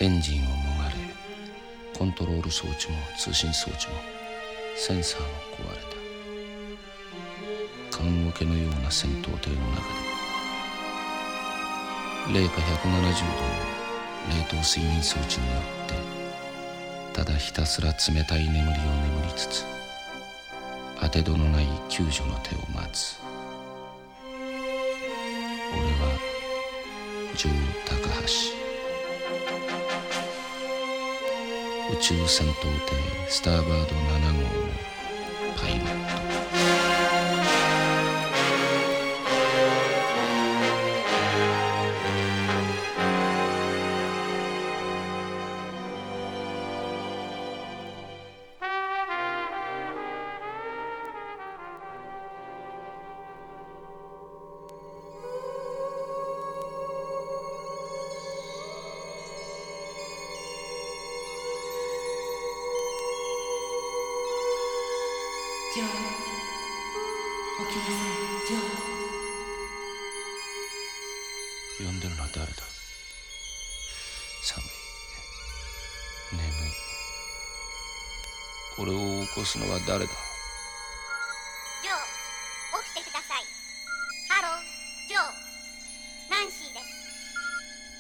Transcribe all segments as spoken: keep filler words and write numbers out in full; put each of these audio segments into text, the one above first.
エンジンをもがれ、コントロール装置も通信装置もセンサーも壊れた。棺桶のような戦闘艇の中で零下ひゃくななじゅうどの冷凍睡眠装置によってただひたすら冷たい眠りを眠りつつ、当てどのない救助の手を待つ。俺はジョー・高橋、宇宙戦闘艇スターバードなな号のパイロット。 ジョー、起きなさい、ジョー。呼んでるのは誰だ？寒い、眠い。俺を起こすのは誰だ？ ジョー、起きてください。ハロー、ジョー、ナンシーです。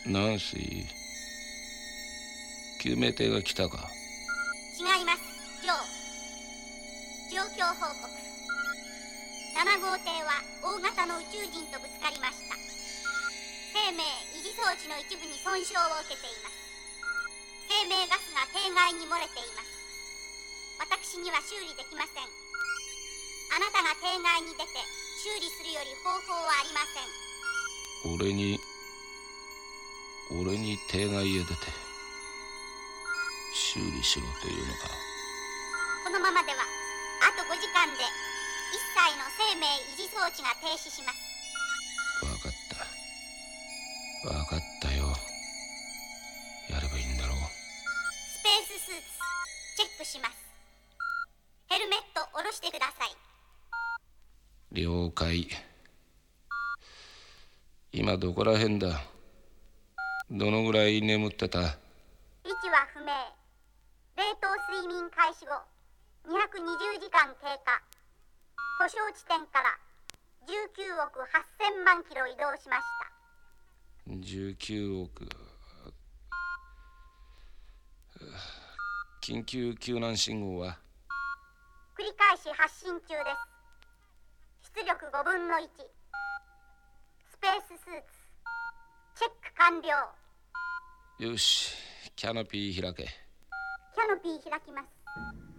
ナンシー、救命艇が来たか？ 違います、ジョー。状況報告。なな号艇は大型の宇宙人とぶつかりました。生命維持装置の一部に損傷を受けています。生命ガスが艇外に漏れています。私には修理できません。あなたが艇外に出て修理するより方法はありません。 俺に俺に艇外へ出て修理しろというのか？ このままではあとごじかんで一切の生命維持装置が停止します。 分かった分かったよ。やればいいんだろう。 スペーススーツチェックします。ヘルメット下ろしてください。 了解。今どこら辺だ？どのぐらい眠ってた？ 位置は不明。冷凍睡眠開始後にひゃくにじゅうじかん経過。故障地点からじゅうきゅうおくはっせんまんキロ移動しました。 じゅうきゅうおく。緊急救難信号は？ 繰り返し発信中です。出力ごぶんのいち。スペーススーツチェック完了。 よし、キャノピー開け。 キャノピー開きます。